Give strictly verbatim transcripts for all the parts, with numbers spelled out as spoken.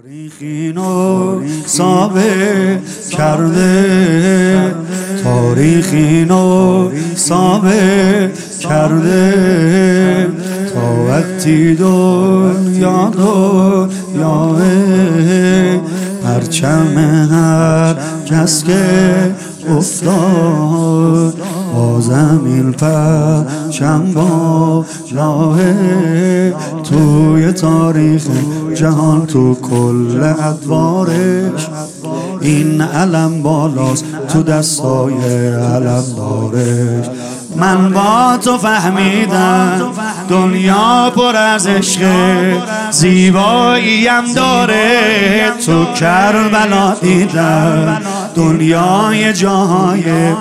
تاریخینو ثابت کرده، تاریخینو ثابت کرده، تا وقتی دنیا دنیاه پرچم هر کس که افتاد با زمین پرچم بالاه توی تاریخ جهان، تو کل ادوارش این علم بالاست، تو دستای علم دارش. من با تو فهمیدم دنیا پر از عشق، زیباییم داره تو کربلا دیدم، دنیای جاهای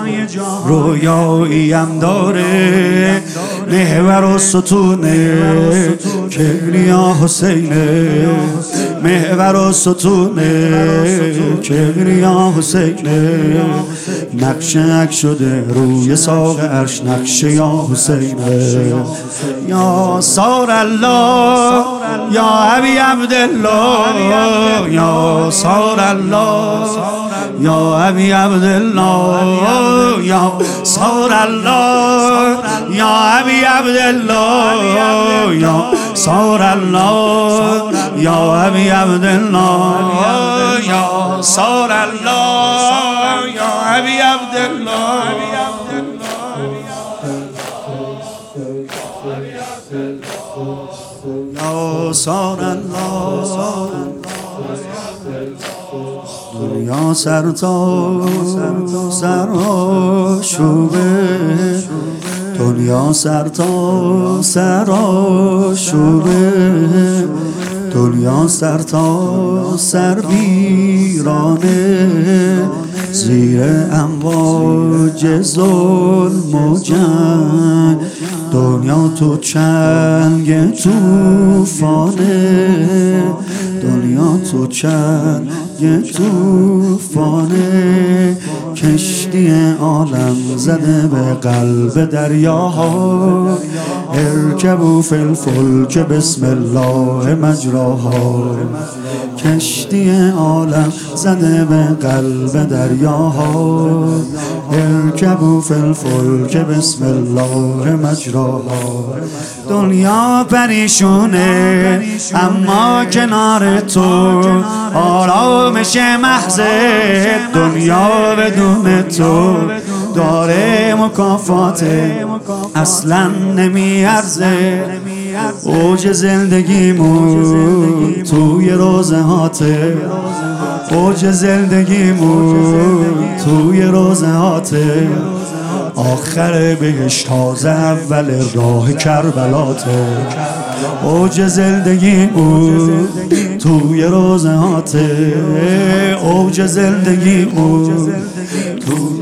رویاییم داره، محور و ستونه کبریا حسینه، محور و ستونه کبریا حسینه، نقش نق شده روی ساق عرش، نقش یا حسینه. یا سار الله یا ابی عبدالله، یا سار الله یا ابی عبدالله، یا سار الله یا ابی عبدالله، یا سار الله یا ابی عبدالله، یا سار الله یا ابی عبدالله. یا سار الله دنیا سر تا سر آشوبه، دنیا سر تا سر آشوبه، دنیا سر تا سر ویرانه، زیر امواج ظلم و جنگ، دنیا تو چنگ توفانه، دنیا تو چنگ توفانه، کشتی عالم زده به قلب دریاها، ارکبوا فی الفلک بسم الله مجراها، کشتی عالم زده به قلب دریاها، ارکبوا فی الفلک بسم الله مجراها. دنیا پریشونه اما کنار تو آرامش محض، دنیا بدون تو داره مکافات اصلا نمیارزه، اوج زندگیمون توی روزه هاته، اوج زندگیمون توی روزه هاته، آخر بهش تازه اول راه کربلاته، اوج زندگیمون توی روزه هاته، اوج زندگیمون توی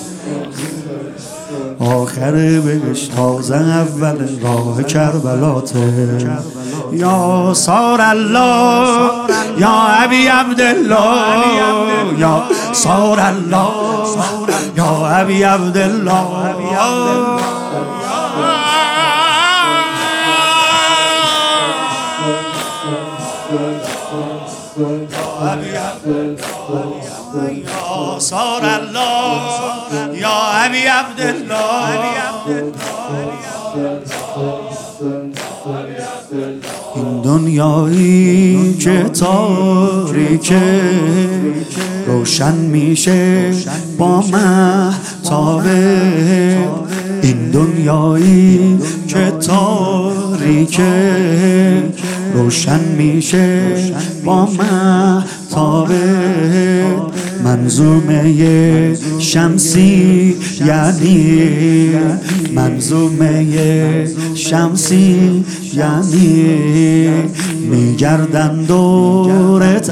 آخر بهش تازه اول راه کربلاته. یا سار الله یا ابی عبدالله، یا سار الله یا ابی عبدالله، یا سار الله یا ابی عبدالله. این دنیایی که تاریکه روشن میشه با مهتابه، این دنیایی که تاریکه روشن میشه با مهتابه، منظومه شمسی یعنی، منظومه شمسی یعنی، میگردن دورت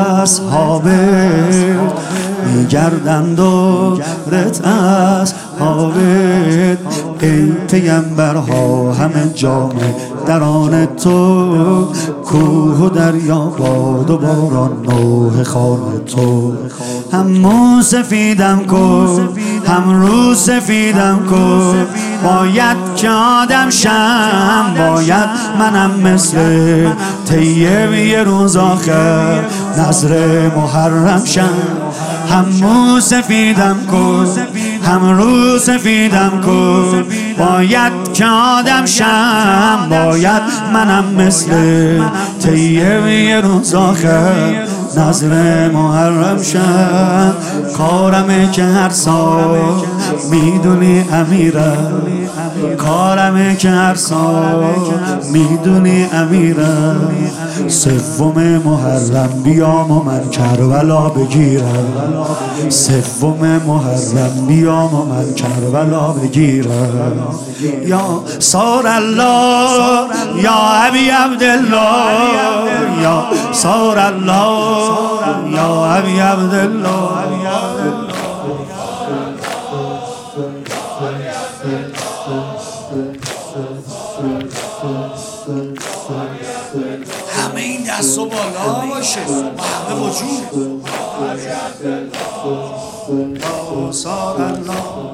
اصحابت، میگردن دورت اصحابت، ای پیمبرها همه جامعه در آن تو، کوه و دریا باد و باران نوح خان تو، هم مو سفیدم کن هم رو سفیدم کن، باید که آدم شم، باید منم مثل طیب یه روز آخر نظر محرم شم، هم مو سفیدم کن هم رو سفیدم کن، باید که آدم شم، باید منم مثل طیب یه روز آخر نظر محرم شم. کارمه که هر سال میدونی امیرم، کارمه که هر سال میدونی امیرم، سوم محرم بیام و من کربلا بگیرم، سوم محرم بیام و من کربلا بگیرم. یا صار الله یا ابی عبدالله، یا صار الله یا ابی عبدالله. همه این دست و بالا باشه همه وجود. یا صار الله